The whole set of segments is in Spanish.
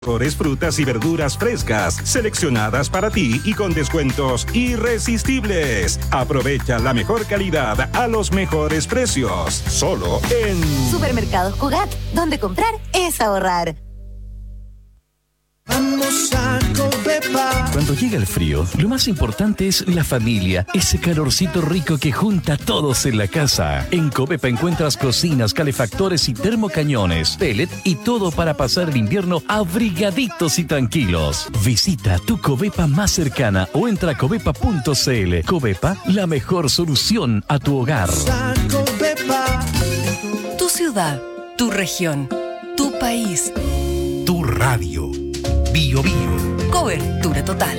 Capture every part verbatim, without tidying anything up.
Mejores frutas y verduras frescas, seleccionadas para ti y con descuentos irresistibles. Aprovecha la mejor calidad a los mejores precios. Solo en Supermercados Cugat, donde comprar es ahorrar. Vamos a Covepa. Cuando llega el frío, lo más importante es la familia, ese calorcito rico que junta a todos en la casa. En Covepa encuentras cocinas, calefactores y termocañones, pellet y todo para pasar el invierno abrigaditos y tranquilos. Visita tu Covepa más cercana o entra a covepa punto c l. Covepa, la mejor solución a tu hogar. Tu ciudad, tu región, tu país, tu radio. Bio Bio. Cobertura total.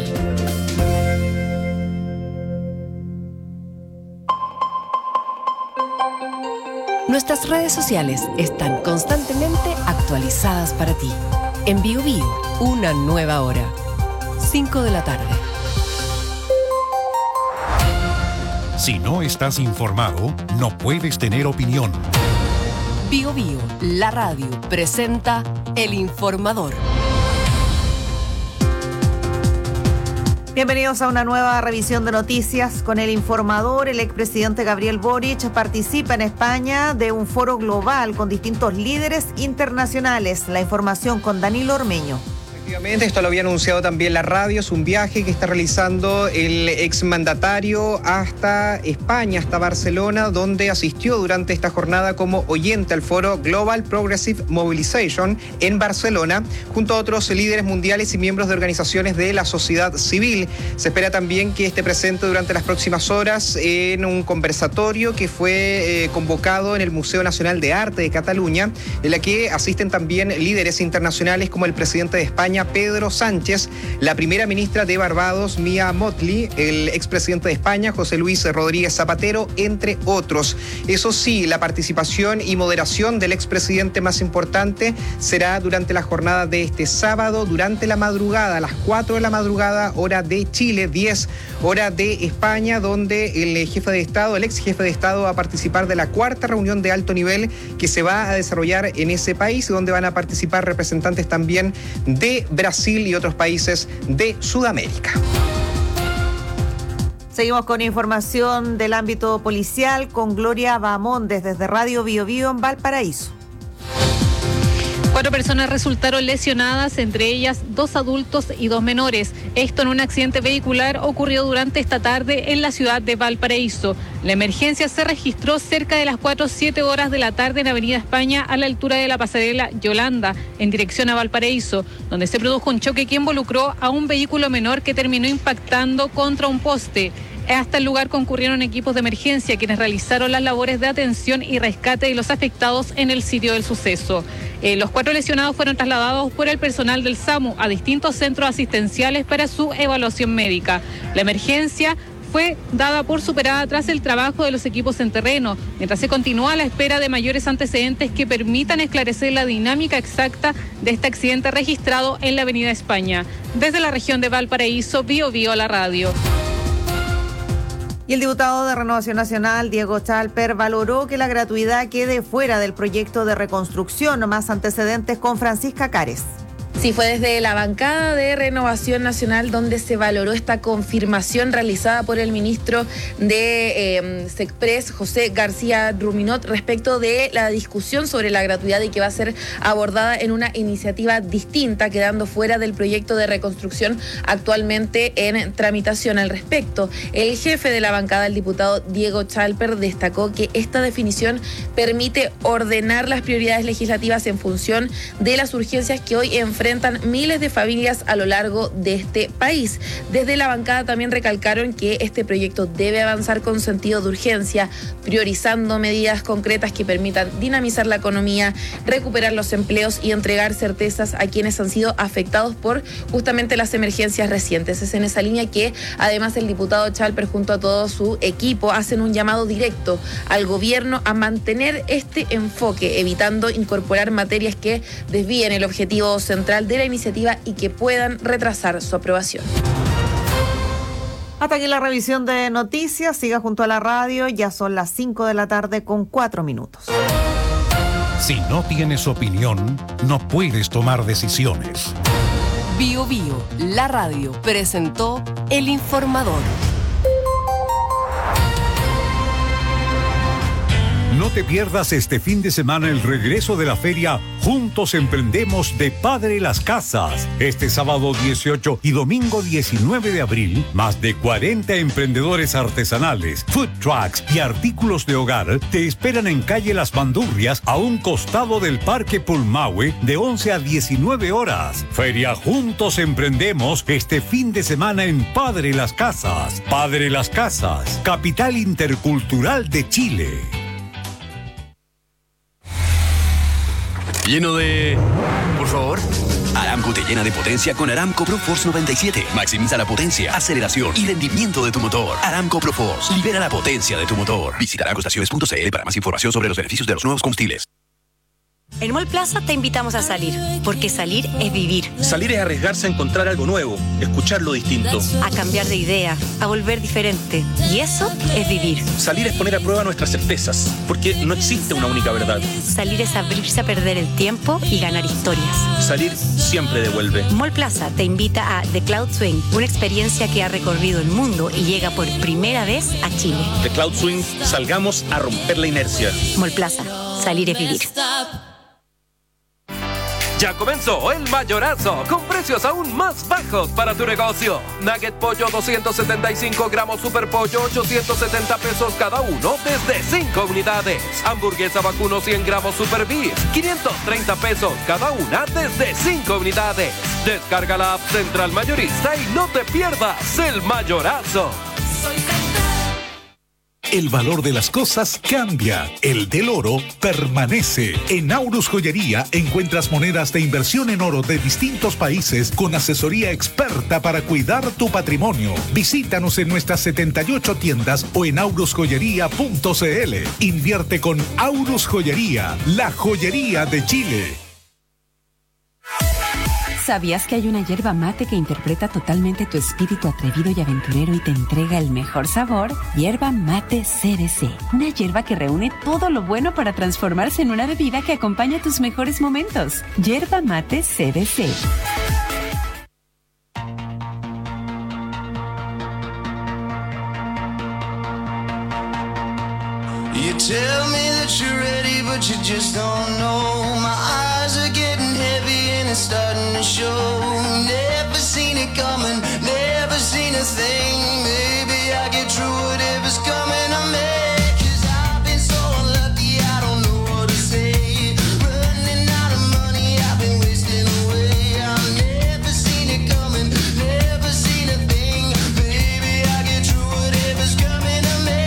Nuestras redes sociales están constantemente actualizadas para ti. En Bio Bio, una nueva hora. cinco de la tarde. Si no estás informado, no puedes tener opinión. Bio Bio, la radio, presenta El Informador. Bienvenidos a una nueva revisión de noticias con El Informador. El expresidente Gabriel Boric participa en España de un foro global con distintos líderes internacionales. La información con Danilo Ormeño. Efectivamente, esto lo había anunciado también la radio, es un viaje que está realizando el exmandatario hasta España, hasta Barcelona, donde asistió durante esta jornada como oyente al foro Global Progressive Mobilization en Barcelona, junto a otros líderes mundiales y miembros de organizaciones de la sociedad civil. Se espera también que esté presente durante las próximas horas en un conversatorio que fue eh, convocado en el Museo Nacional de Arte de Cataluña, en la que asisten también líderes internacionales como el presidente de España, Pedro Sánchez, la primera ministra de Barbados, Mia Mottley, el expresidente de España, José Luis Rodríguez Zapatero, entre otros. Eso sí, la participación y moderación del expresidente más importante será durante la jornada de este sábado, durante la madrugada, a las cuatro de la madrugada, hora de Chile, diez, hora de España, donde el jefe de Estado, el ex jefe de Estado, va a participar de la cuarta reunión de alto nivel que se va a desarrollar en ese país, donde van a participar representantes también de Brasil y otros países de Sudamérica. Seguimos con información del ámbito policial con Gloria Bahamondes desde Radio Bio Bio en Valparaíso. Cuatro personas resultaron lesionadas, entre ellas dos adultos y dos menores. Esto en un accidente vehicular ocurrió durante esta tarde en la ciudad de Valparaíso. La emergencia se registró cerca de las cuatro o siete horas de la tarde en Avenida España, a la altura de la pasarela Yolanda, en dirección a Valparaíso, donde se produjo un choque que involucró a un vehículo menor que terminó impactando contra un poste. Hasta el lugar concurrieron equipos de emergencia, quienes realizaron las labores de atención y rescate de los afectados en el sitio del suceso. Eh, los cuatro lesionados fueron trasladados por el personal del SAMU a distintos centros asistenciales para su evaluación médica. La emergencia fue dada por superada tras el trabajo de los equipos en terreno, mientras se continúa a la espera de mayores antecedentes que permitan esclarecer la dinámica exacta de este accidente registrado en la Avenida España. Desde la región de Valparaíso, Bio Bio, la radio. Y el diputado de Renovación Nacional, Diego Chalper, valoró que la gratuidad quede fuera del proyecto de reconstrucción. Más antecedentes con Francisca Cares. Sí, fue desde la bancada de Renovación Nacional donde se valoró esta confirmación realizada por el ministro de eh, SECPRES, José García Ruminot, respecto de la discusión sobre la gratuidad y que va a ser abordada en una iniciativa distinta, quedando fuera del proyecto de reconstrucción actualmente en tramitación. Al respecto, el jefe de la bancada, el diputado Diego Chalper, destacó que esta definición permite ordenar las prioridades legislativas en función de las urgencias que hoy enfrentan miles de familias a lo largo de este país. Desde la bancada también recalcaron que este proyecto debe avanzar con sentido de urgencia, priorizando medidas concretas que permitan dinamizar la economía, recuperar los empleos y entregar certezas a quienes han sido afectados por justamente las emergencias recientes. Es en esa línea que además el diputado Chalper junto a todo su equipo hacen un llamado directo al gobierno a mantener este enfoque, evitando incorporar materias que desvíen el objetivo central de la iniciativa y que puedan retrasar su aprobación. Hasta aquí la revisión de noticias. Siga junto a la radio. Ya son las cinco de la tarde con cuatro minutos. Si no tienes opinión, no puedes tomar decisiones. Bio Bio, la radio, presentó El Informador. No te pierdas este fin de semana el regreso de la feria Juntos Emprendemos de Padre Las Casas. Este sábado dieciocho y domingo diecinueve de abril, más de cuarenta emprendedores artesanales, food trucks y artículos de hogar te esperan en calle Las Bandurrias, a un costado del Parque Pulmahue, de once a diecinueve horas. Feria Juntos Emprendemos este fin de semana en Padre Las Casas. Padre Las Casas, capital intercultural de Chile. Lleno de... Por favor. Aramco te llena de potencia con Aramco ProForce noventa y siete. Maximiza la potencia, aceleración y rendimiento de tu motor. Aramco ProForce. Libera la potencia de tu motor. Visita aramco estaciones punto c l para más información sobre los beneficios de los nuevos combustibles. En Mall Plaza te invitamos a salir, porque salir es vivir. Salir es arriesgarse a encontrar algo nuevo, escuchar lo distinto. A cambiar de idea, a volver diferente. Y eso es vivir. Salir es poner a prueba nuestras certezas, porque no existe una única verdad. Salir es abrirse a perder el tiempo y ganar historias. Salir siempre devuelve. Mall Plaza te invita a The Cloud Swing, una experiencia que ha recorrido el mundo y llega por primera vez a Chile. The Cloud Swing, salgamos a romper la inercia. Mall Plaza, salir es vivir. Ya comenzó el mayorazo, con precios aún más bajos para tu negocio. Nugget pollo doscientos setenta y cinco gramos, super pollo ochocientos setenta pesos cada uno desde cinco unidades. Hamburguesa vacuno cien gramos super beef, quinientos treinta pesos cada una desde cinco unidades. Descarga la app Central Mayorista y no te pierdas el mayorazo. El valor de las cosas cambia, el del oro permanece. En Aurus Joyería encuentras monedas de inversión en oro de distintos países con asesoría experta para cuidar tu patrimonio. Visítanos en nuestras setenta y ocho tiendas o en aurus joyería punto c l. Invierte con Aurus Joyería, la joyería de Chile. ¿Sabías que hay una yerba mate que interpreta totalmente tu espíritu atrevido y aventurero y te entrega el mejor sabor? Yerba Mate C D C. Una yerba que reúne todo lo bueno para transformarse en una bebida que acompaña tus mejores momentos. Yerba Mate C D C. You tell me that you're ready, but you just don't know. My eyes are getting heavy and it's starting to show. Never seen it coming, never seen a thing. Maybe I get through whatever's coming to me. 'Cause I've been so unlucky, I don't know what to say. Running out of money, I've been wasting away. I've never seen it coming, never seen a thing. Maybe I get through whatever's coming to me.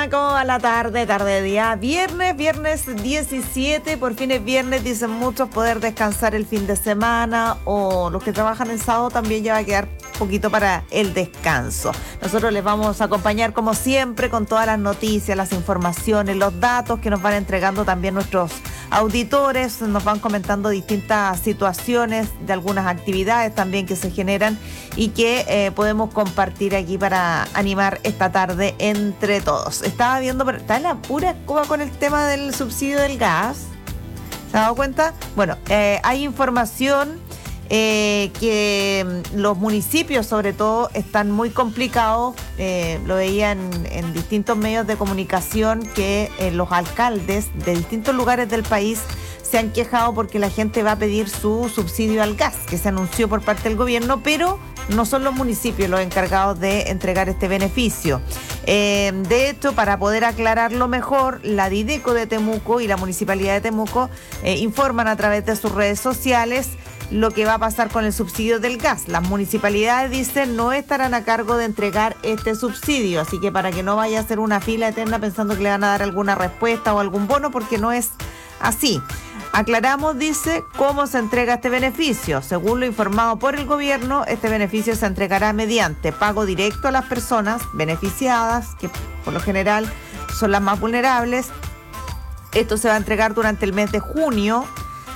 va? ¿Cómo va la tarde? Tarde de día viernes, viernes diecisiete, por fin es viernes, dicen muchos, poder descansar el fin de semana, o los que trabajan el sábado también ya va a quedar poquito para el descanso. Nosotros les vamos a acompañar como siempre con todas las noticias, las informaciones, los datos que nos van entregando también nuestros auditores, nos van comentando distintas situaciones de algunas actividades también que se generan y que eh, podemos compartir aquí para animar esta tarde entre todos. Estaba viendo, pero está en la pura escoba con el tema del subsidio del gas. ¿Se ha dado cuenta? Bueno, eh, hay información eh, que los municipios sobre todo están muy complicados. Eh, lo veía en, en distintos medios de comunicación que eh, los alcaldes de distintos lugares del país se han quejado porque la gente va a pedir su subsidio al gas, que se anunció por parte del gobierno, pero no son los municipios los encargados de entregar este beneficio. Eh, de hecho, para poder aclararlo mejor, la Dideco de Temuco y la Municipalidad de Temuco eh, informan a través de sus redes sociales lo que va a pasar con el subsidio del gas. Las municipalidades, dicen, no estarán a cargo de entregar este subsidio, así que para que no vaya a ser una fila eterna pensando que le van a dar alguna respuesta o algún bono, porque no es así. Aclaramos, dice, cómo se entrega este beneficio. Según lo informado por el gobierno, este beneficio se entregará mediante pago directo a las personas beneficiadas, que por lo general son las más vulnerables. Esto se va a entregar durante el mes de junio.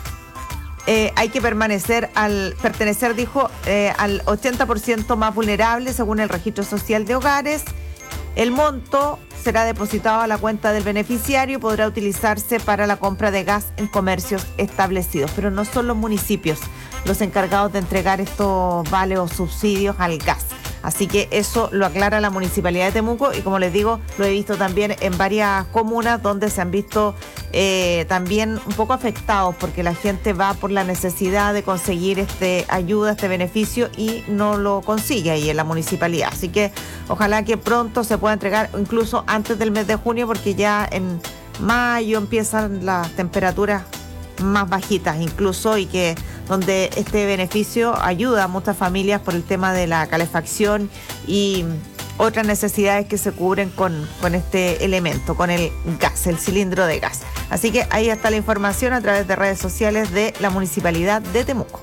Eh, hay que permanecer al pertenecer, dijo, eh, al ochenta por ciento más vulnerable según el registro social de hogares. El monto será depositado a la cuenta del beneficiario y podrá utilizarse para la compra de gas en comercios establecidos. Pero no son los municipios los encargados de entregar estos vales o subsidios al gas. Así que eso lo aclara la Municipalidad de Temuco y, como les digo, lo he visto también en varias comunas donde se han visto eh, también un poco afectados porque la gente va por la necesidad de conseguir este ayuda, este beneficio, y no lo consigue ahí en la municipalidad. Así que ojalá que pronto se pueda entregar, incluso antes del mes de junio, porque ya en mayo empiezan las temperaturas más bajitas incluso, y que donde este beneficio ayuda a muchas familias por el tema de la calefacción y otras necesidades que se cubren con, con este elemento, con el gas, el cilindro de gas. Así que ahí está la información a través de redes sociales de la Municipalidad de Temuco.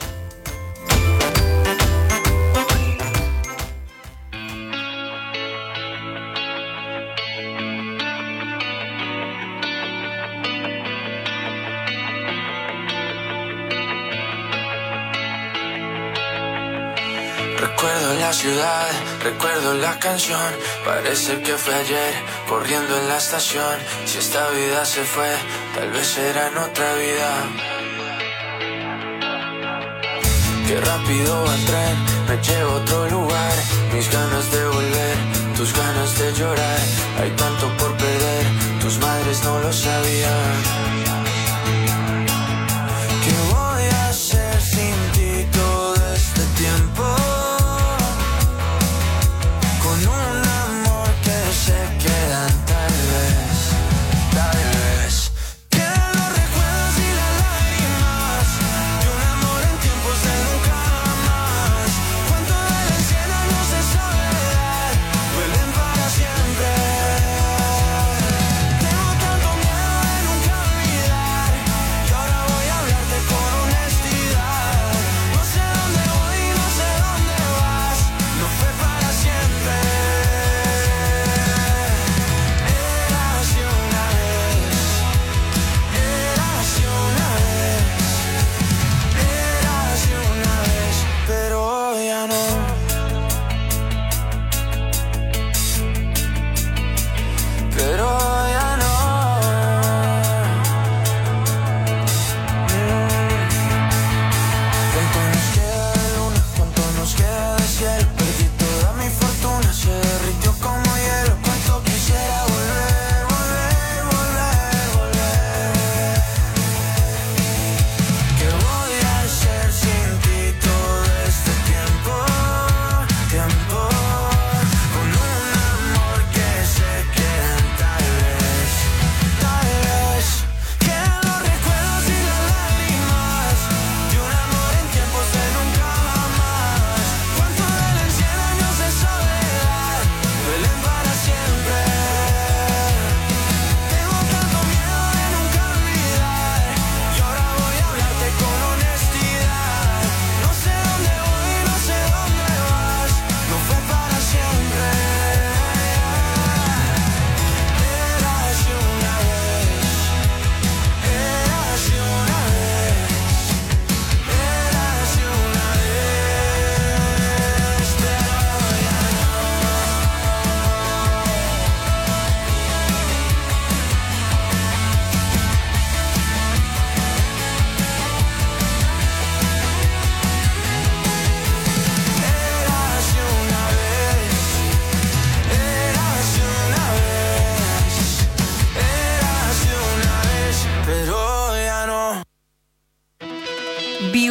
Recuerdo la ciudad, recuerdo la canción. Parece que fue ayer, corriendo en la estación. Si esta vida se fue, tal vez será en otra vida. Qué rápido va el tren, me lleva a otro lugar. Mis ganas de volver, tus ganas de llorar. Hay tanto por perder, tus madres no lo sabían. ¿Qué voy a hacer sin ti todo este tiempo? Tengo tanto miedo de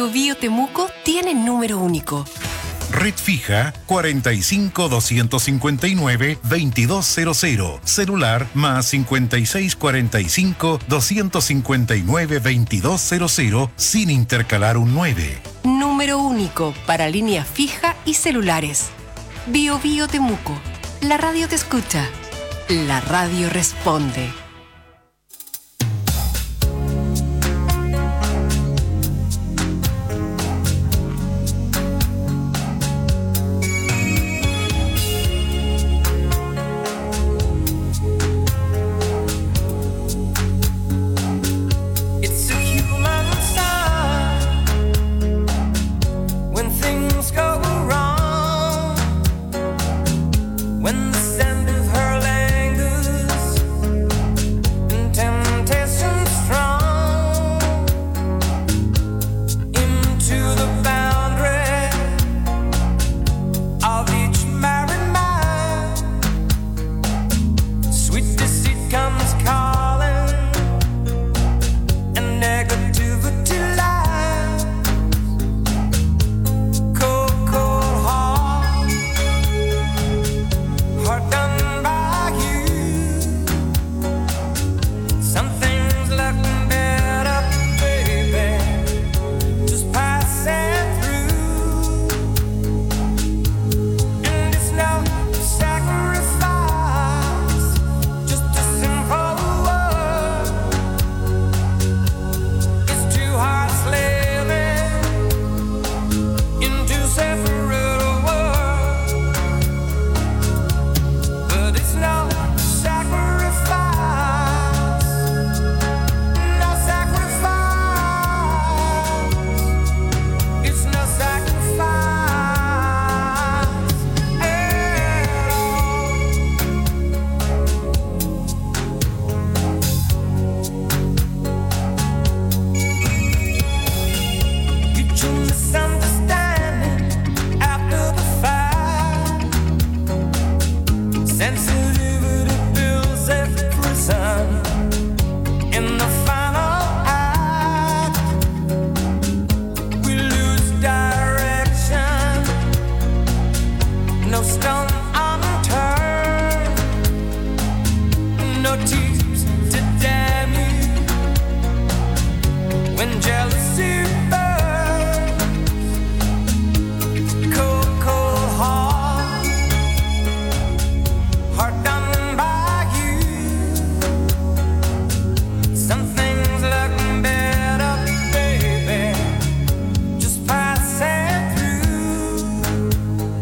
Bio Bio Temuco tiene número único. Red fija cuarenta y cinco, doscientos cincuenta y nueve, veintidós cero cero. Celular más cincuenta y seis, cuarenta y cinco, doscientos cincuenta y nueve, veintidós cero cero sin intercalar un nueve. Número único para línea fija y celulares. Bio Bio Temuco. La radio te escucha. La radio responde.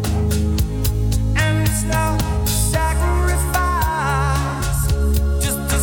Just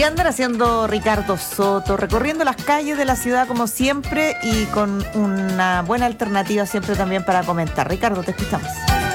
¿Qué andan haciendo Ricardo Soto? Recorriendo las calles de la ciudad como siempre y con una buena alternativa siempre también para comentar. Ricardo, te escuchamos.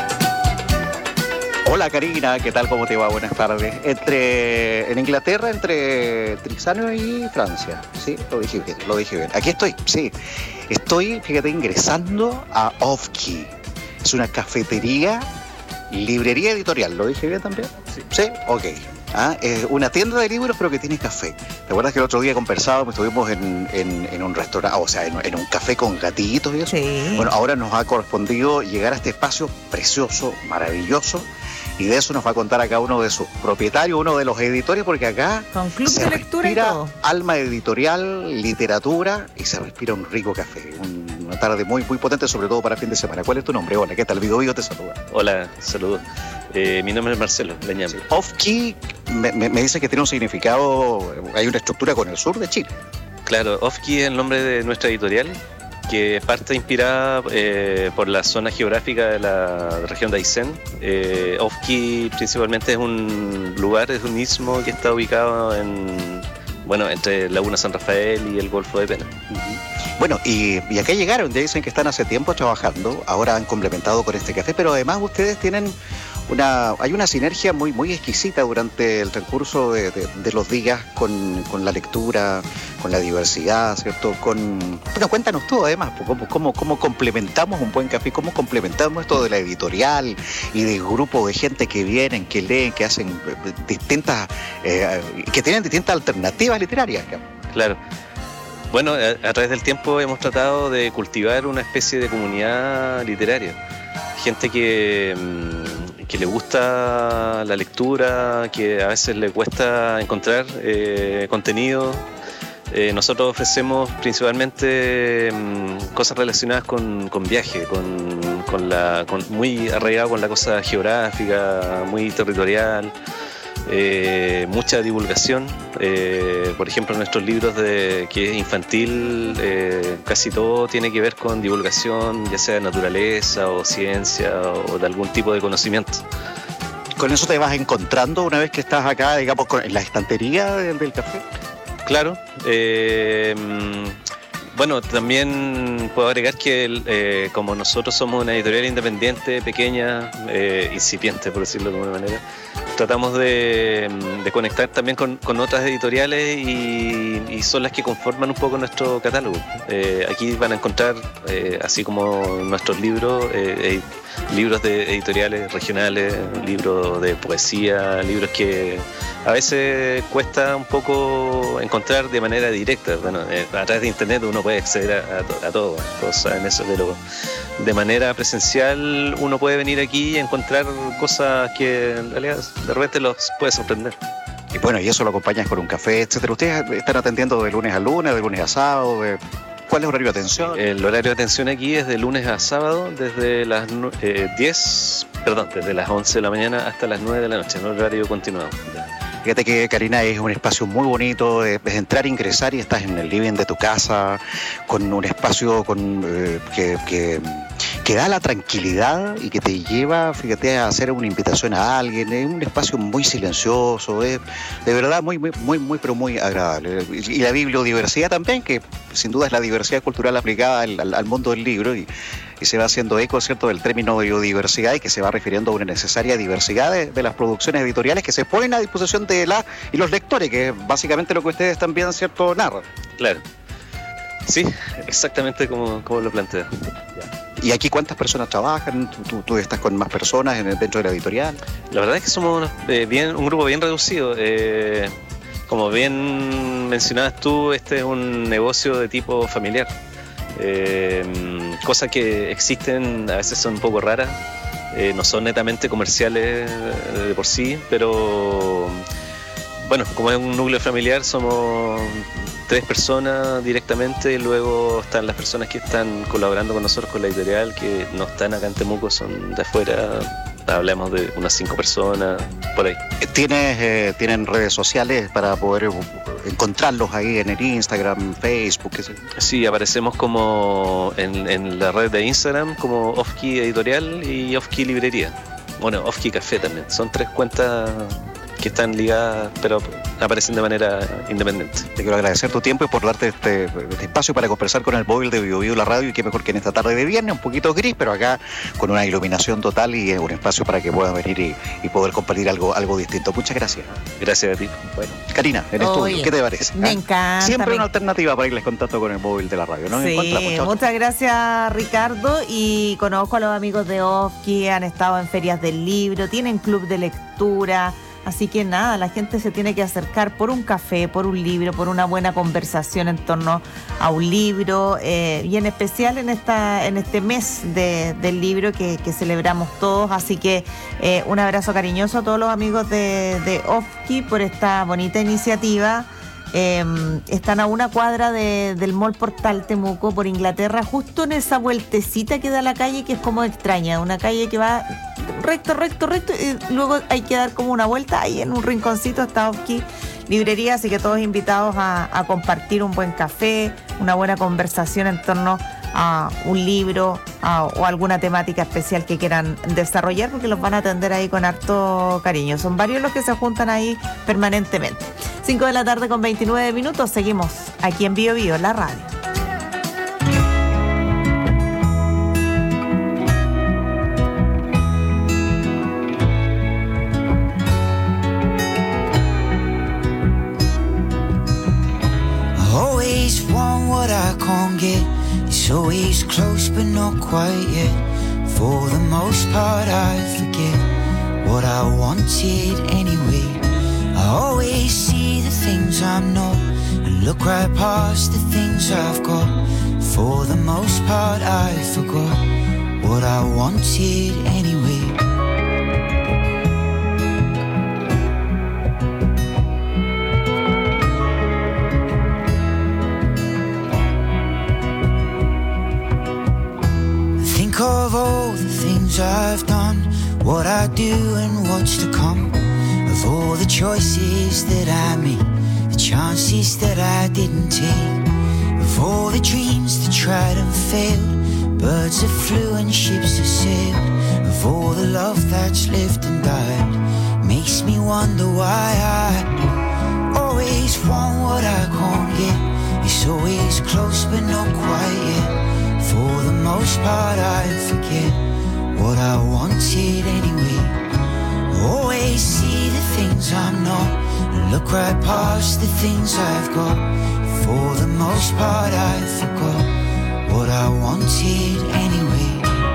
Hola Karina, ¿qué tal? ¿Cómo te va? Buenas tardes. Entre, en Inglaterra, entre Trixano y Francia. Sí, lo dije bien, lo dije bien. Aquí estoy, sí. Estoy, fíjate, ingresando a Ofki. Es una cafetería, librería editorial. ¿Lo dije bien también? Sí. ¿Sí? Ok. Ah, es una tienda de libros pero que tiene café. ¿Te acuerdas que el otro día conversábamos, estuvimos en, en, en un restaurante, o sea, en, en un café con gatitos y eso? Sí. Bueno, ahora nos ha correspondido llegar a este espacio precioso, maravilloso, y de eso nos va a contar acá uno de sus propietarios, uno de los editores, porque acá con club se de lectura respira y todo. Alma editorial, literatura, y se respira un rico café. Un, una tarde muy, muy potente, sobre todo para fin de semana. ¿Cuál es tu nombre? Hola, ¿qué tal? Vigo Vigo te saluda. Hola, saludos. Eh, mi nombre es Marcelo Leñame. Sí. Ofki me, me, me dice que tiene un significado, hay una estructura con el sur de Chile. Claro, Ofki es el nombre de nuestra editorial, que parte inspirada eh, por la zona geográfica de la región de Aysén. Eh, Ofki principalmente es un lugar, es un istmo que está ubicado en, bueno, entre Laguna San Rafael y el Golfo de Pena. Bueno, y, y acá llegaron, ya dicen que están hace tiempo trabajando, ahora han complementado con este café, pero además ustedes tienen una, hay una sinergia muy, muy exquisita durante el transcurso de, de, de los días con, con la lectura, con la diversidad, ¿cierto? Con, bueno, cuéntanos tú además, cómo, cómo, cómo complementamos un buen café, cómo complementamos esto de la editorial y del grupo de gente que vienen, que leen, que hacen distintas, eh, que tienen distintas alternativas literarias. Claro. Bueno, a, a través del tiempo hemos tratado de cultivar una especie de comunidad literaria. Gente que, que le gusta la lectura, que a veces le cuesta encontrar eh, contenido. Eh, nosotros ofrecemos principalmente mm, cosas relacionadas con, con viaje, con, con la, con, muy arraigado con la cosa geográfica, muy territorial. Eh, mucha divulgación, eh, por ejemplo nuestros libros de que es infantil, eh, casi todo tiene que ver con divulgación, ya sea de naturaleza o ciencia o de algún tipo de conocimiento. ¿Con eso te vas encontrando una vez que estás acá, digamos, en la estantería del, del café? Claro. Eh, Bueno, también puedo agregar que eh, como nosotros somos una editorial independiente, pequeña, eh, incipiente por decirlo de alguna manera, tratamos de, de conectar también con, con otras editoriales y, y son las que conforman un poco nuestro catálogo. Eh, aquí van a encontrar, eh, así como nuestros libros, eh, libros de editoriales regionales, libros de poesía, libros que a veces cuesta un poco encontrar de manera directa. Bueno, eh, a través de internet uno puede acceder a, a, a todo, todos saben eso, pero de manera presencial uno puede venir aquí y encontrar cosas que en realidad de repente los puede sorprender. Y bueno, y eso lo acompañas con un café, etcétera. ¿Ustedes están atendiendo de lunes a lunes, de lunes a sábado? De... ¿Cuál es el horario de atención? El horario de atención aquí es de lunes a sábado, desde las eh, diez, perdón, desde las once de la mañana hasta las nueve de la noche, en horario continuado. Fíjate que, Karina, es un espacio muy bonito, es entrar, ingresar y estás en el living de tu casa, con un espacio con, eh, que, que, que da la tranquilidad y que te lleva, fíjate, a hacer una invitación a alguien. Es un espacio muy silencioso, es de verdad muy, muy, muy, muy, pero muy agradable. Y la bibliodiversidad también, que sin duda es la diversidad cultural aplicada al, al, al mundo del libro, y, y se va haciendo eco, ¿cierto?, del término biodiversidad, y que se va refiriendo a una necesaria diversidad de, de las producciones editoriales que se ponen a disposición de la y los lectores, que es básicamente lo que ustedes también, ¿cierto?, narran. Claro. Sí, exactamente como, como lo plantea. ¿Y aquí cuántas personas trabajan? ¿Tú, tú, tú estás con más personas en el, dentro de la editorial? La verdad es que somos eh, bien, un grupo bien reducido. Eh, como bien mencionabas tú, este es un negocio de tipo familiar. Eh, cosas que existen a veces son un poco raras, eh, no son netamente comerciales de por sí, pero bueno, como es un núcleo familiar, somos tres personas directamente, y luego están las personas que están colaborando con nosotros con la editorial, que no están acá en Temuco, son de afuera. Hablamos de unas cinco personas, por ahí. ¿Tienes, eh, ¿Tienen redes sociales para poder encontrarlos ahí en el Instagram, Facebook? ¿Qué sé? Sí, aparecemos como en, en la red de Instagram como Ofki Editorial y Ofki Librería. Bueno, Ofki Café también. Son tres cuentas que están ligadas, pero aparecen de manera independiente. Te quiero agradecer tu tiempo y por darte este, este espacio para conversar con el móvil de Bio Bio La Radio, y qué mejor que en esta tarde de viernes, un poquito gris, pero acá con una iluminación total y un espacio para que puedan venir y, y poder compartir algo, algo distinto. Muchas gracias. Gracias a ti. Bueno, Karina, en Oye, estudio, ¿qué te parece? Me ¿Ah? encanta. Siempre me... una alternativa para irles contacto con el móvil de la radio, ¿no? Sí, Chao, muchas gracias, Ricardo, y conozco a los amigos de Ofki, han estado en ferias del libro, tienen club de lectura. Así que nada, la gente se tiene que acercar por un café, por un libro, por una buena conversación en torno a un libro, eh, y en especial en esta en este mes de, del libro que, que celebramos todos. Así que eh, un abrazo cariñoso a todos los amigos de, de Ofki por esta bonita iniciativa. Eh, están a una cuadra de, del Mall Portal Temuco por Inglaterra, justo en esa vueltecita que da la calle, que es como extraña, una calle que va recto, recto, recto, y luego hay que dar como una vuelta. Ahí en un rinconcito está Ofki Librería, así que todos invitados a, a compartir un buen café, una buena conversación en torno a un libro a, o alguna temática especial que quieran desarrollar, porque los van a atender ahí con harto cariño. Son varios los que se juntan ahí permanentemente. cinco de la tarde con veintinueve minutos, seguimos aquí en Bio Bio, la radio. Always want what I can't get. It's always close but not quite yet. For the most part I forget what I wanted anyway. I always see the things I'm not and look right past the things I've got. For the most part I forgot what I wanted anyway. Think of all the things I've done, what I do and what's to come. Of all the choices that I made, the chances that I didn't take. Of all the dreams that tried and failed, birds that flew and ships that sailed. Of all the love that's lived and died, makes me wonder why I always want what I can't get. It's always close but not quite yet. For the most part I forget what I wanted anyway. Always see the things I'm not and look right past the things I've got. For the most part I forgot what I wanted anyway.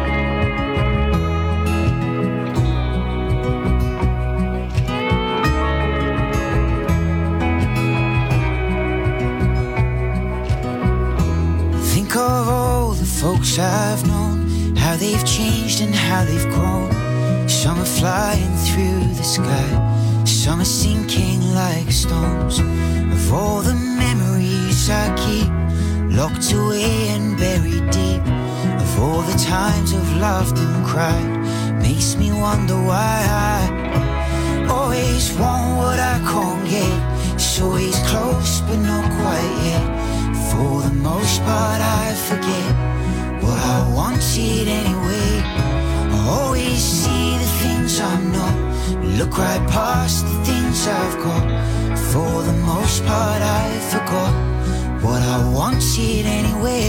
Think of all the folks I've known, how they've changed and how they've grown. Some are flying through the sky, some are sinking like stones. Of all the memories I keep, locked away and buried deep. Of all the times I've laughed and cried, makes me wonder why I always want what I can't get. It's always close but not quite yet. For the most part I forget what I wanted anyway. I always see the things I'm not, look right past the things I've got. For the most part I forgot what I wanted anyway.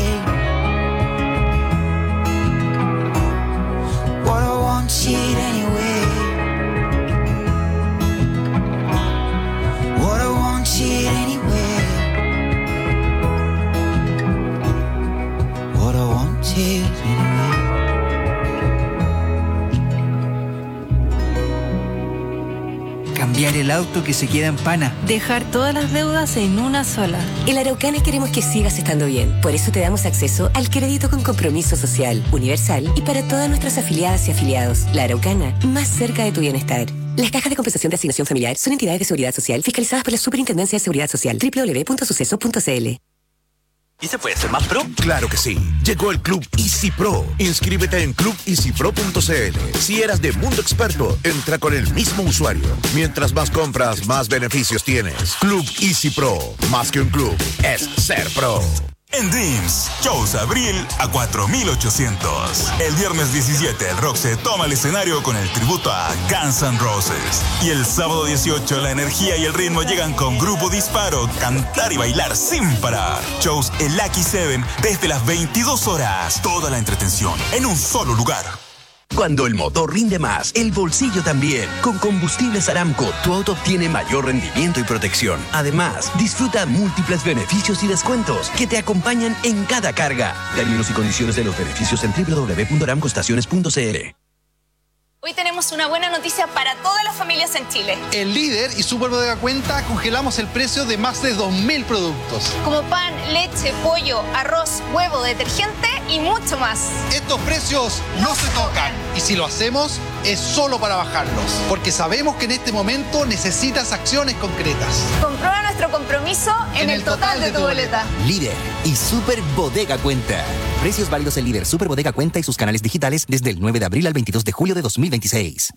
What I wanted anyway. What I wanted anyway. What I wanted anyway. Cambiar el auto que se queda en pana. Dejar todas las deudas en una sola. En la Araucana queremos que sigas estando bien. Por eso te damos acceso al crédito con compromiso social, universal y para todas nuestras afiliadas y afiliados. La Araucana, más cerca de tu bienestar. Las cajas de compensación de asignación familiar son entidades de seguridad social fiscalizadas por la Superintendencia de Seguridad Social. doble u doble u doble u punto suceso punto c l. ¿Y se puede ser más pro? Claro que sí. Llegó el Club Easy Pro. Inscríbete en club easy pro punto c l. Si eras de Mundo Experto, entra con el mismo usuario. Mientras más compras, más beneficios tienes. Club Easy Pro. Más que un club, es ser pro. En Dreams, shows abril a cuatro mil ochocientos. El viernes diecisiete, el rock se toma el escenario con el tributo a Guns N' Roses. Y el sábado dieciocho, la energía y el ritmo llegan con Grupo Disparo, cantar y bailar sin parar. Shows en Lucky Seven desde las veintidós horas. Toda la entretención en un solo lugar. Cuando el motor rinde más, el bolsillo también. Con Combustibles Aramco, tu auto obtiene mayor rendimiento y protección. Además, disfruta múltiples beneficios y descuentos que te acompañan en cada carga. Términos y condiciones de los beneficios en doble u doble u doble u punto aramco estaciones punto c l. Hoy tenemos una buena noticia para todas las familias en Chile. En Líder y Super Bodega Cuenta congelamos el precio de más de dos mil productos. Como pan, leche, pollo, arroz, huevo, detergente y mucho más. Estos precios no se tocan. Y si lo hacemos, es solo para bajarlos. Porque sabemos que en este momento necesitas acciones concretas. Comprueba nuestro compromiso en, en el, el total, total de, de tu boleta. boleta. Líder y Super Bodega Cuenta. Precios válidos en Líder, Super Bodega Cuenta y sus canales digitales desde el nueve de abril al veintidós de julio de dos mil veintiséis.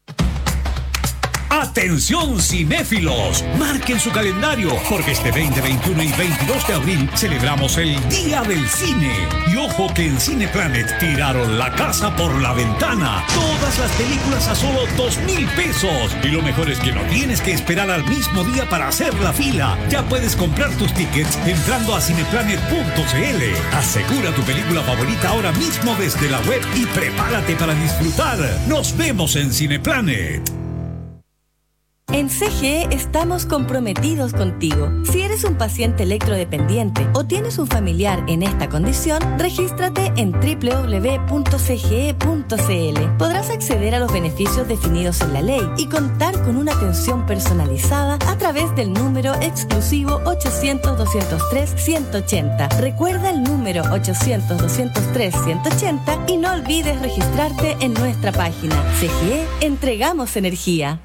¡Atención cinéfilos! Marquen su calendario, porque este veinte, veintiuno y veintidós de abril celebramos el Día del Cine. Y ojo que en Cineplanet tiraron la casa por la ventana. Todas las películas a solo dos mil pesos. Y lo mejor es que no tienes que esperar al mismo día para hacer la fila. Ya puedes comprar tus tickets entrando a cineplanet punto c l. Asegura tu película favorita ahora mismo desde la web y prepárate para disfrutar. Nos vemos en Cineplanet. En C G E estamos comprometidos contigo. Si eres un paciente electrodependiente o tienes un familiar en esta condición, regístrate en doble u doble u doble u punto c g e punto c l. Podrás acceder a los beneficios definidos en la ley y contar con una atención personalizada a través del número exclusivo ochocientos, doscientos tres, ciento ochenta. Recuerda el número ochocientos, doscientos tres, ciento ochenta y no olvides registrarte en nuestra página. C G E, entregamos energía.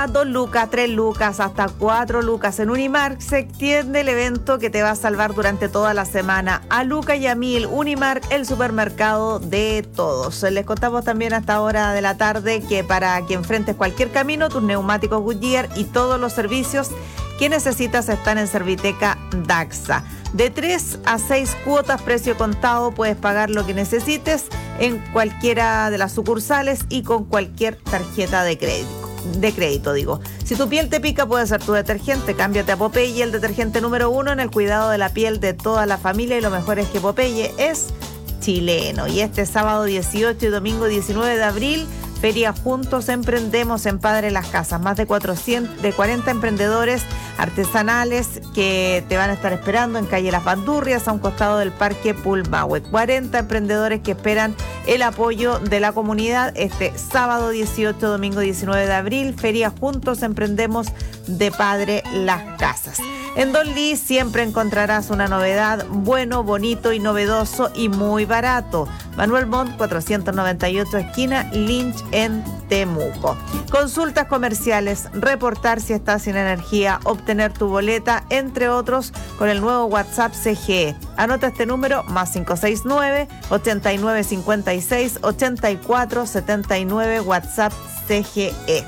dos lucas, tres lucas, hasta cuatro lucas. En Unimark se extiende el evento que te va a salvar durante toda la semana. A Luca y a Mil, Unimark, el supermercado de todos. Les contamos también a esta hora de la tarde que para que enfrentes cualquier camino, tus neumáticos Goodyear y todos los servicios que necesitas están en Serviteca Daxa. De tres a seis cuotas, precio contado, puedes pagar lo que necesites en cualquiera de las sucursales y con cualquier tarjeta de crédito. De crédito, digo. Si tu piel te pica, puede ser tu detergente. Cámbiate a Popeye, el detergente número uno en el cuidado de la piel de toda la familia. Y lo mejor es que Popeye es chileno. Y este sábado dieciocho y domingo diecinueve de abril, Feria Juntos Emprendemos en Padre Las Casas. Más de cuatrocientos, de cuarenta emprendedores artesanales que te van a estar esperando en calle Las Bandurrias, a un costado del Parque Pulmahue. cuarenta emprendedores que esperan el apoyo de la comunidad este sábado dieciocho, domingo diecinueve de abril. Feria Juntos Emprendemos de Padre Las Casas. En Don Lee siempre encontrarás una novedad, bueno, bonito y novedoso y muy barato. Manuel Montt cuatrocientos noventa y ocho, esquina Lynch en Temuco. Consultas comerciales, reportar si estás sin energía, obtener tu boleta, entre otros, con el nuevo WhatsApp C G E. Anota este número, más cinco seis nueve, ochenta y nueve cincuenta y seis, ochenta y cuatro setenta y nueve, WhatsApp C G E.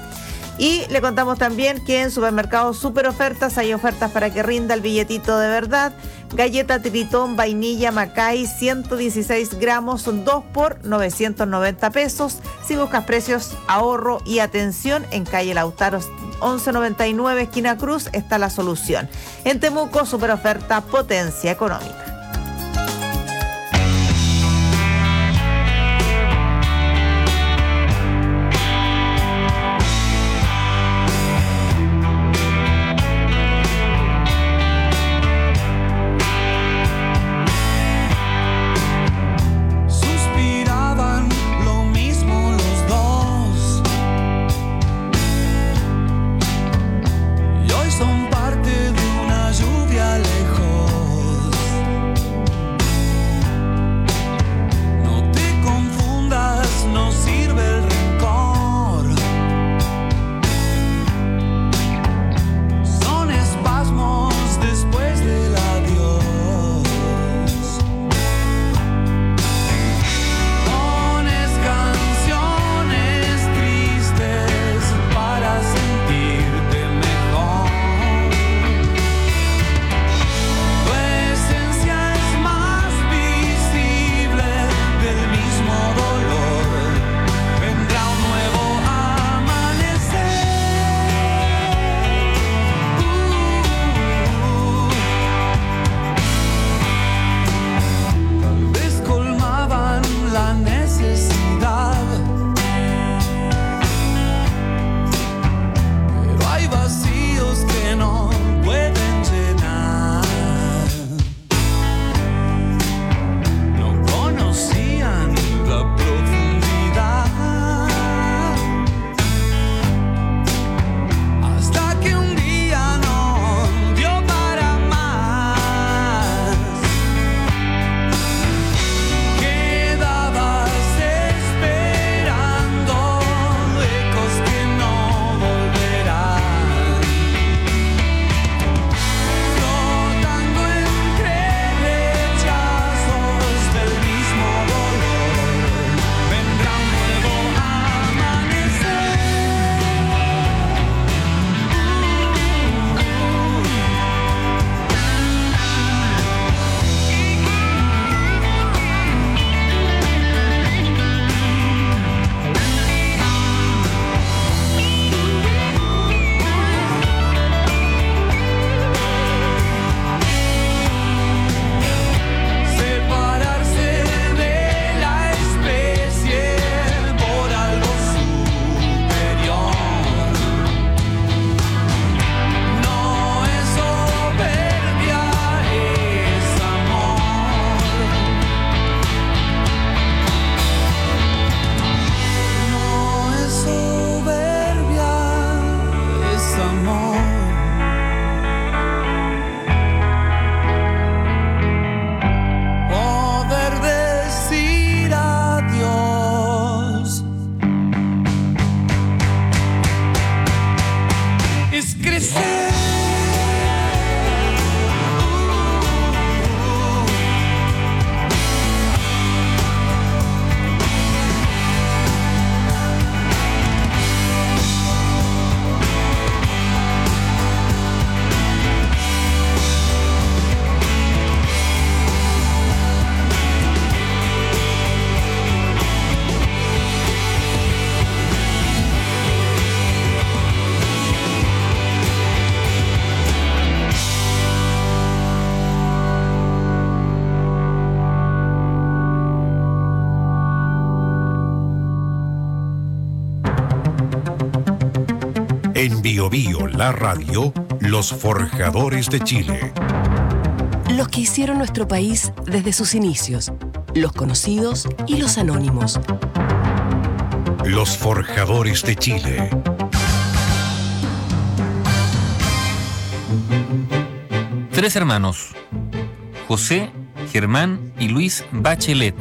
Y le contamos también que en Supermercados Super Ofertas hay ofertas para que rinda el billetito de verdad. Galleta Tritón Vainilla Macay, ciento dieciséis gramos, dos por novecientos noventa pesos. Si buscas precios, ahorro y atención, en calle Lautaro once noventa y nueve, esquina Cruz, está la solución. En Temuco, super oferta, potencia económica. Son parte de una lluvia lejos. Bio Bio, la radio, los forjadores de Chile. Los que hicieron nuestro país desde sus inicios, los conocidos y los anónimos. Los forjadores de Chile. Tres hermanos, José, Germán y Luis Bachelet.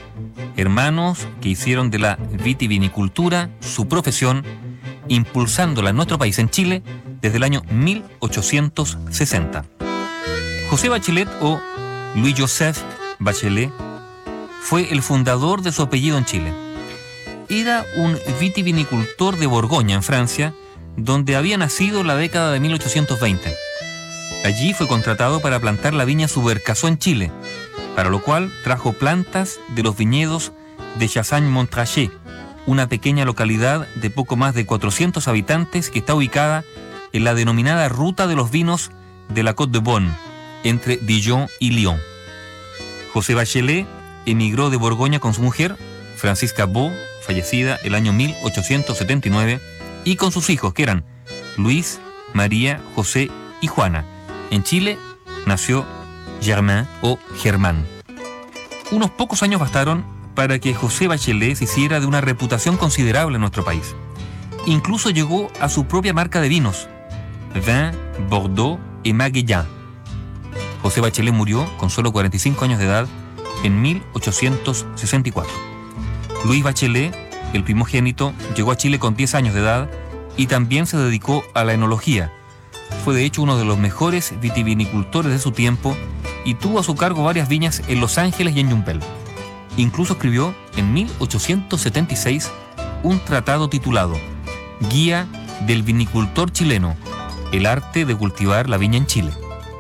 Hermanos que hicieron de la vitivinicultura su profesión, impulsándola en nuestro país, en Chile, desde el año mil ochocientos sesenta. José Bachelet, o Louis-Joseph Bachelet, fue el fundador de su apellido en Chile. Era un vitivinicultor de Borgoña, en Francia, donde había nacido en la década de mil ochocientos veinte. Allí fue contratado para plantar la viña Subercaseaux en Chile, para lo cual trajo plantas de los viñedos de Chassagne-Montrachet, una pequeña localidad de poco más de cuatrocientos habitantes que está ubicada en la denominada Ruta de los Vinos de la Côte de Beaune, entre Dijon y Lyon. José Bachelet emigró de Borgoña con su mujer, Francisca Beau, fallecida el año mil ochocientos setenta y nueve, y con sus hijos, que eran Luis, María, José y Juana. En Chile nació Germain o Germán. Unos pocos años bastaron para que José Bachelet se hiciera de una reputación considerable en nuestro país. Incluso llegó a su propia marca de vinos, Vin, Bordeaux y Maguillan. José Bachelet murió con solo cuarenta y cinco años de edad en mil ochocientos sesenta y cuatro. Luis Bachelet, el primogénito, llegó a Chile con diez años de edad y también se dedicó a la enología. Fue de hecho uno de los mejores vitivinicultores de su tiempo y tuvo a su cargo varias viñas en Los Ángeles y en Yumpel. Incluso escribió en mil ochocientos setenta y seis un tratado titulado Guía del vinicultor chileno, el arte de cultivar la viña en Chile.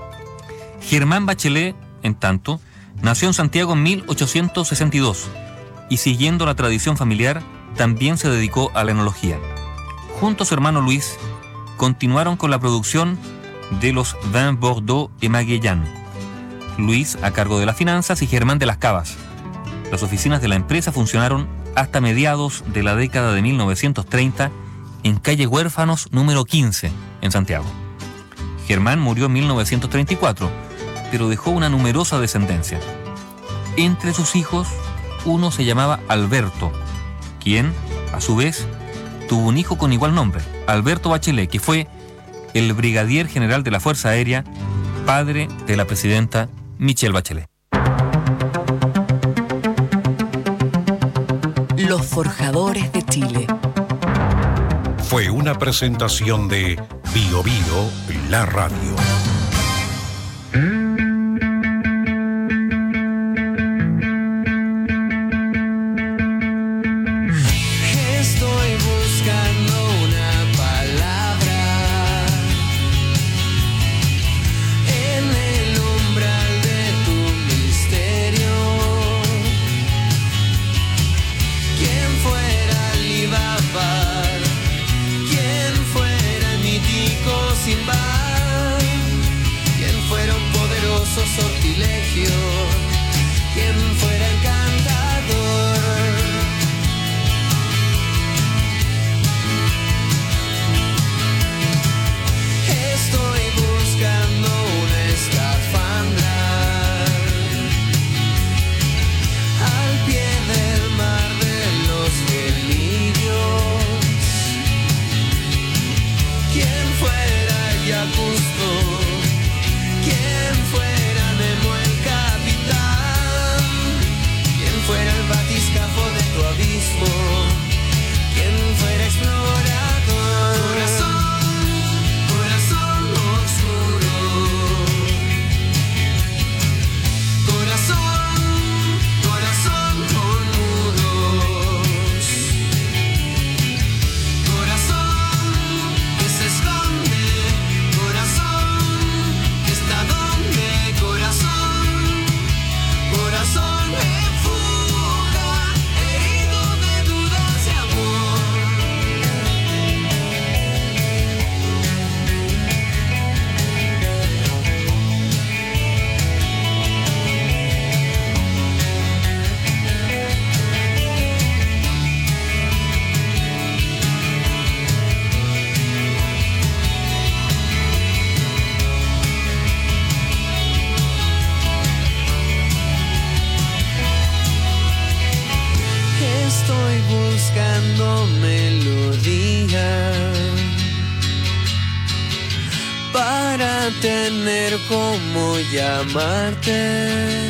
Germán Bachelet, en tanto, nació en Santiago en mil ochocientos sesenta y dos y, siguiendo la tradición familiar, también se dedicó a la enología. Junto a su hermano Luis, continuaron con la producción de los Vins Bordeaux y Maguillan. Luis a cargo de las finanzas y Germán de las cavas. Las oficinas de la empresa funcionaron hasta mediados de la década de mil novecientos treinta en calle Huérfanos número quince, en Santiago. Germán murió en mil novecientos treinta y cuatro, pero dejó una numerosa descendencia. Entre sus hijos, uno se llamaba Alberto, quien, a su vez, tuvo un hijo con igual nombre, Alberto Bachelet, que fue el brigadier general de la Fuerza Aérea, padre de la presidenta Michelle Bachelet. Los forjadores de Chile. Fue una presentación de Bio Bio, la radio. Estoy buscando una palabra en el umbral de tu misterio. ¿Quién fuera Alibaba? ¿Quién fuera el mítico Simba? estoy buscando melodía para tener cómo llamarte.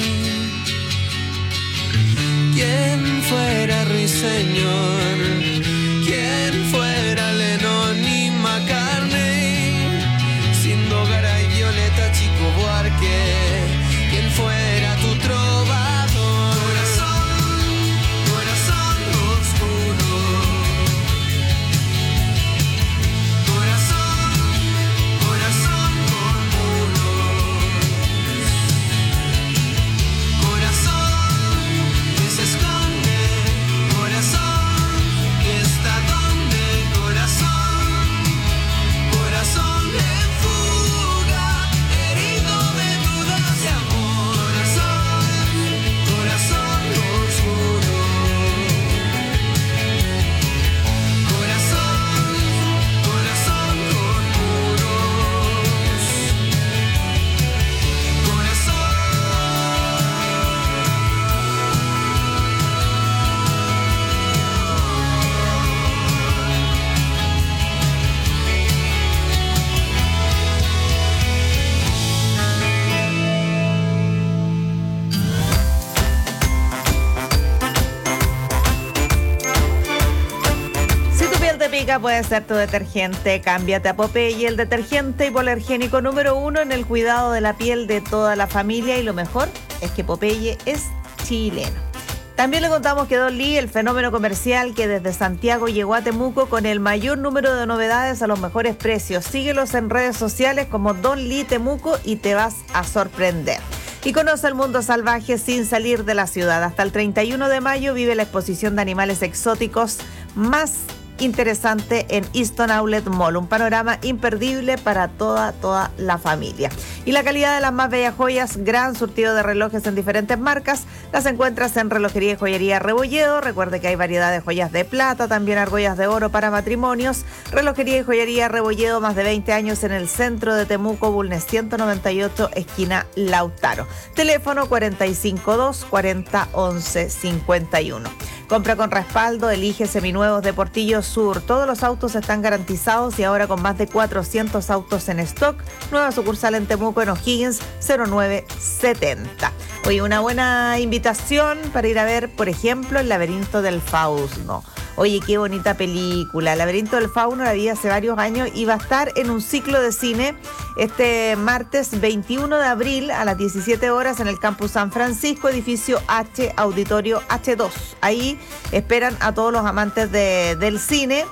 ¿Quién fuera Ruiseñor? ¿Quién fuera Lennon y McCartney? Siendo Garay, Violeta, Chico Buarque. ¿Quién fuera tu trovador? Corazón, corazón oscuro. Corazón, corazón con muros. Corazón que se esconde. Corazón que está donde. Corazón, corazón en fuga, herido de dudas de amor. Corazón, corazón oscuro. Corazón, corazón con muros. Corazón. Si tu piel te pica, puede ser tu detergente. Cámbiate a Popeye, el detergente hipoalergénico número uno en el cuidado de la piel de toda la familia. Y lo mejor es que Popeye es chileno. También le contamos que Don Lee, el fenómeno comercial que desde Santiago llegó a Temuco con el mayor número de novedades a los mejores precios. Síguelos en redes sociales como Don Lee Temuco y te vas a sorprender. Y conoce el mundo salvaje sin salir de la ciudad. Hasta el treinta y uno de mayo vive la exposición de animales exóticos más interesante en Easton Outlet Mall. Un panorama imperdible para toda, toda la familia. Y la calidad de las más bellas joyas, gran surtido de relojes en diferentes marcas, las encuentras en Relojería y Joyería Rebolledo. Recuerde que hay variedad de joyas de plata, también argollas de oro para matrimonios. Relojería y Joyería Rebolledo, más de veinte años en el centro de Temuco, Bulnes ciento noventa y ocho, esquina Lautaro. Teléfono cuarenta y cinco dos cuarenta once cincuenta y uno. Compra con respaldo, elige seminuevos de Portillo Sur. Todos los autos están garantizados y ahora con más de cuatrocientos autos en stock. Nueva sucursal en Temuco, en O'Higgins, cero nueve setenta. Oye, una buena invitación para ir a ver, por ejemplo, El laberinto del fauno. Oye, qué bonita película. El laberinto del fauno la vi hace varios años y va a estar en un ciclo de cine este martes veintiuno de abril a las diecisiete horas en el Campus San Francisco, edificio H, auditorio H dos. Ahí esperan a todos los amantes de, del cine.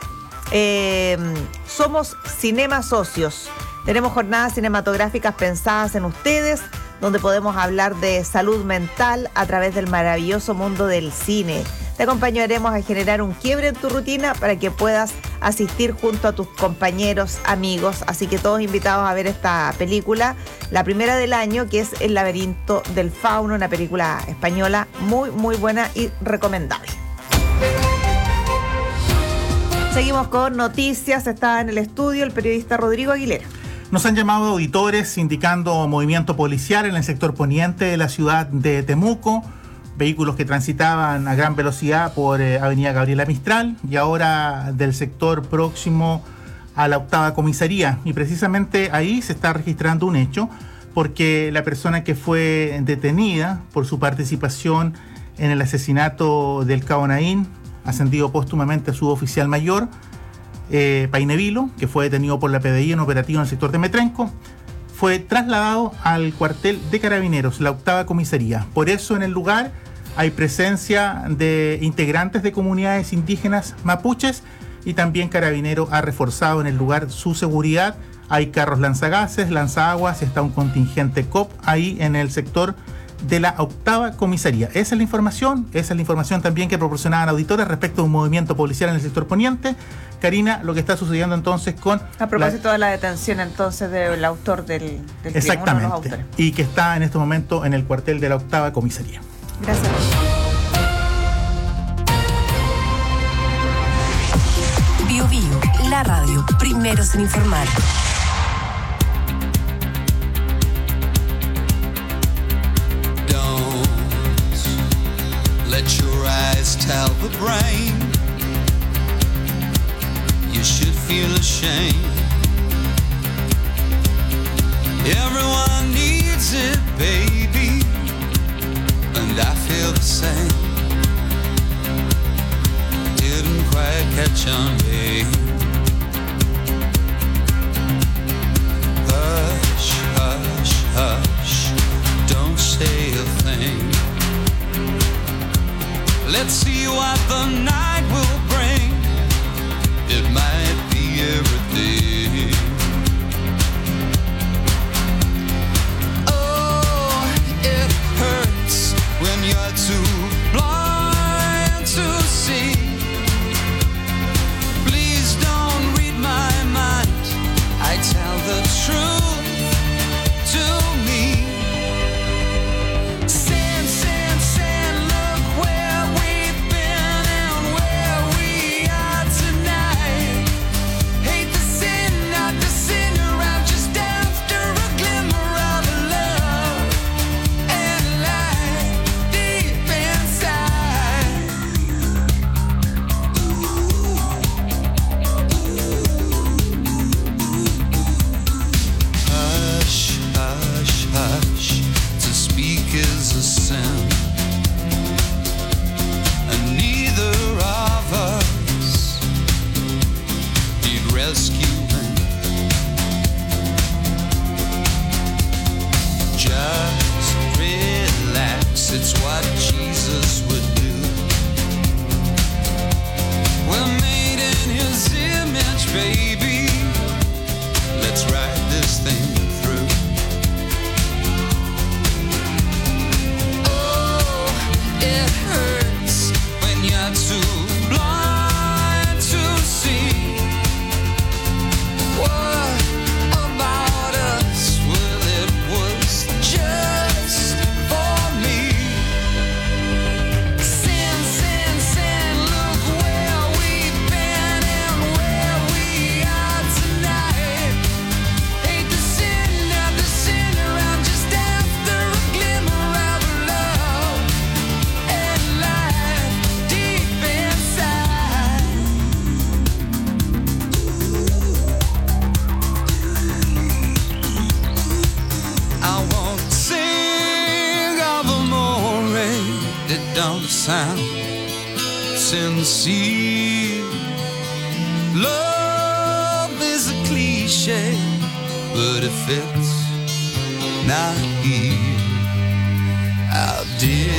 Eh, somos Cinema Socios. Tenemos jornadas cinematográficas pensadas en ustedes, donde podemos hablar de salud mental a través del maravilloso mundo del cine. Te acompañaremos a generar un quiebre en tu rutina para que puedas asistir junto a tus compañeros, amigos. Así que todos invitados a ver esta película, la primera del año, que es El laberinto del fauno, una película española muy, muy buena y recomendable. Seguimos con noticias. Está en el estudio el periodista Rodrigo Aguilera. Nos han llamado auditores indicando movimiento policial en el sector poniente de la ciudad de Temuco, vehículos que transitaban a gran velocidad por eh, Avenida Gabriela Mistral y ahora del sector próximo a la octava comisaría. Y precisamente ahí se está registrando un hecho porque la persona que fue detenida por su participación en el asesinato del Cabo Naín, ascendido póstumamente a suboficial mayor, eh, Painevilo, que fue detenido por la P D I en operativo en el sector de Metrenco, fue trasladado al cuartel de Carabineros, la octava comisaría. Por eso en el lugar hay presencia de integrantes de comunidades indígenas mapuches y también Carabineros ha reforzado en el lugar su seguridad. Hay carros lanzagases, lanzaguas, está un contingente C O P ahí en el sector de la octava comisaría. Esa es la información, esa es la información también que proporcionaban auditores respecto a un movimiento policial en el sector poniente. Karina, lo que está sucediendo entonces con... A propósito la... de la detención entonces del autor del, del Exactamente, crimen, uno de los autores. Y que está en este momento en el cuartel de la octava comisaría. Gracias. Bio Bio, la radio, primeros en informar. Let your eyes tell the brain you should feel ashamed. Everyone needs it, baby, and I feel the same. Didn't quite catch on, babe. Hush, hush, hush, don't say a thing. Let's see what the night will bring. It might be everything. Oh, it hurts when you're too blind to see. Please don't read my mind. I tell the truth to me. Sand, sand, sand, look where we've been and where we are tonight. Hate the sin, not the sinner. I'm just after a glimmer of love and light deep inside. Hush, hush, hush, to speak is a sin, and neither of us need rescuing. Just relax, it's what Jesus would do. We're made in his image, baby. Let's ride this thing through. Oh, it hurts when you're too blind to see. What about us? Well, it was just for me. Sin, sin, sin, look where we've been and where we are tonight. Hate the sin, not the sinner. I'm just after a glimmer of love and life deep inside. I won't sing of amore. It don't sound sincere. Love is a cliche, but if it's not here, how did